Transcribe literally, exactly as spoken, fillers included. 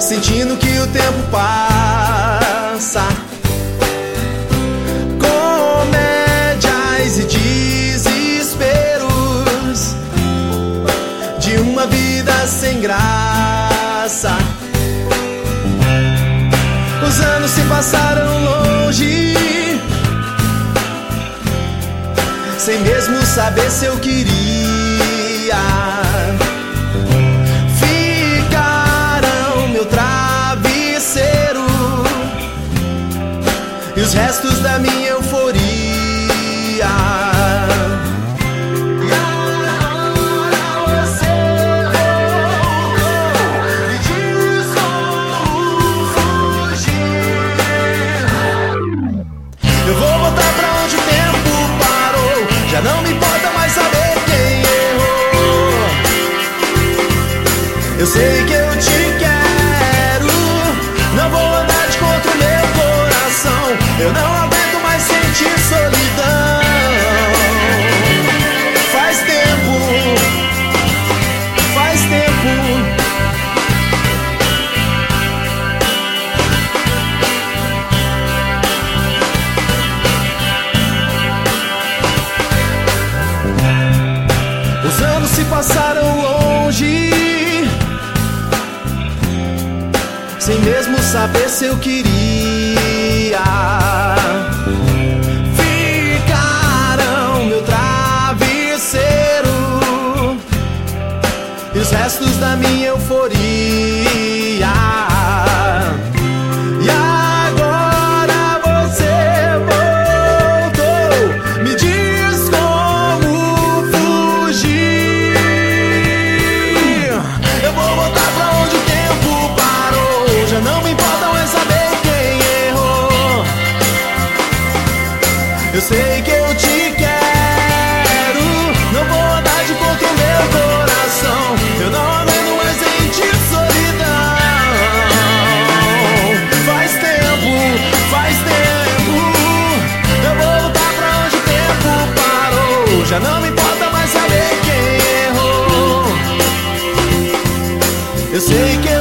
sentindo que o tempo passa. Comédias e desesperos de uma vida sem graça. Os anos se passaram longe, sem mesmo saber se eu queria. Ficaram meu travesseiro e os restos da minha euforia. E agora você voltou, me diz como fugir. Eu vou voltar pra onde o tempo parou, já não me importa mais saber quem errou. Eu sei que eu te quero, não vou andar de contra o meu coração. Eu não aguento mais sentir solidão. Faz tempo, faz tempo. Os anos se passaram longe, sem mesmo saber se eu queria. Ficaram meu travesseiro e os restos da minha euforia. E agora você voltou, me diz como fugir. Eu vou voltar pra onde o tempo parou, já não me importa mais saber quem errou. Eu sei que eu te quero, não vou andar de contra o meu coração. Eu não aguento mais sentir solidão. Faz tempo, faz tempo. Eu vou voltar pra onde o tempo parou, já não me importa mais saber quem errou. Eu sei que